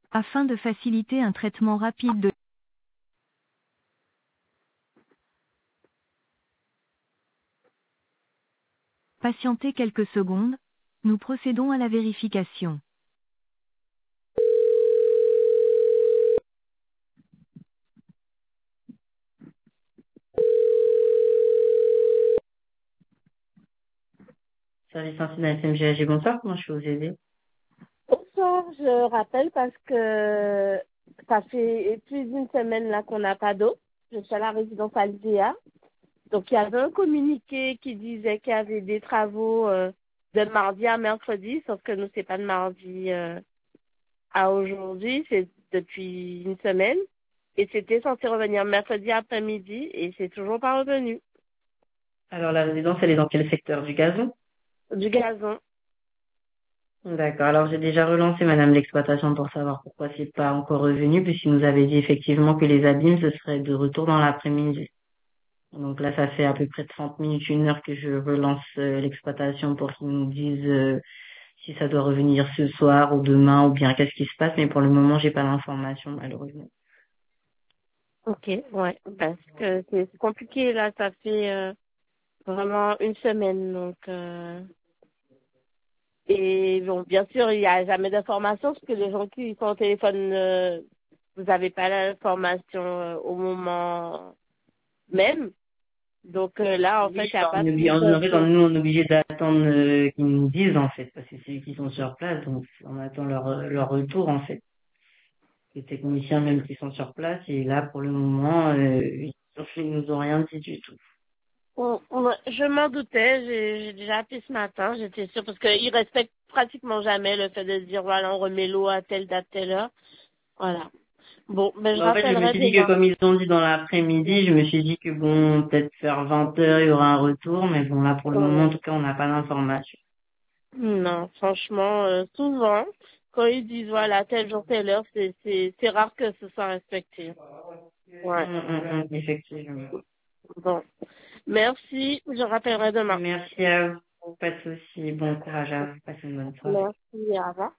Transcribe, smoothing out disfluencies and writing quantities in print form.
Afin de faciliter un traitement rapide de... Patientez quelques secondes, nous procédons à la vérification. Service ainsi de la SMGAG, bonsoir, comment je peux vous aider? Bonsoir, je rappelle parce que ça fait plus d'une semaine là qu'on n'a pas d'eau. Je suis à la résidence Aldea. Donc il y avait un communiqué qui disait qu'il y avait des travaux de mardi à mercredi, sauf que nous c'est pas de mardi à aujourd'hui, c'est depuis une semaine. Et c'était censé revenir mercredi après-midi et c'est toujours pas revenu. Alors la résidence, elle est dans quel secteur? Du gazon? Du gazon. D'accord, alors j'ai déjà relancé madame l'exploitation pour savoir pourquoi c'est pas encore revenu, puisqu'il nous avait dit effectivement que les abîmes, ce serait de retour dans l'après-midi. Donc là, ça fait à peu près 30 minutes, une heure que je relance l'exploitation pour qu'ils nous disent si ça doit revenir ce soir ou demain ou bien qu'est-ce qui se passe, mais pour le moment, j'ai pas l'information malheureusement. Ok, ouais, parce que c'est compliqué là, ça fait vraiment une semaine donc. Et bon, bien sûr, il n'y a jamais d'information parce que les gens qui sont au téléphone, vous n'avez pas l'information au moment même. Donc là, en fait, Oui, il n'y a pas plus en fait, d'infos. nous, on est obligé d'attendre qu'ils nous disent en fait, parce que c'est eux qui sont sur place, donc on attend leur retour en fait. Les techniciens même qui sont sur place, et là pour le moment, ils nous ont rien dit du tout. Je m'en doutais, j'ai déjà appelé ce matin, j'étais sûre, parce qu'ils respectent pratiquement jamais le fait de se dire, voilà, on remet l'eau à telle date, telle heure. Voilà. Bon, ben je En fait, je me rappellerai suis dit que demain. comme ils ont dit dans l'après-midi, je me suis dit que bon, peut-être vers 20 heures, il y aura un retour, mais bon, là, pour le moment, en tout cas, on n'a pas d'informations. Non, franchement, souvent, quand ils disent voilà, tel jour, telle heure, c'est rare que ce soit respecté. Ouais. Effectivement. Bon. Merci, je rappellerai demain. Merci à vous, pas de souci. Bon courage à vous, passez une bonne soirée. Merci, au revoir.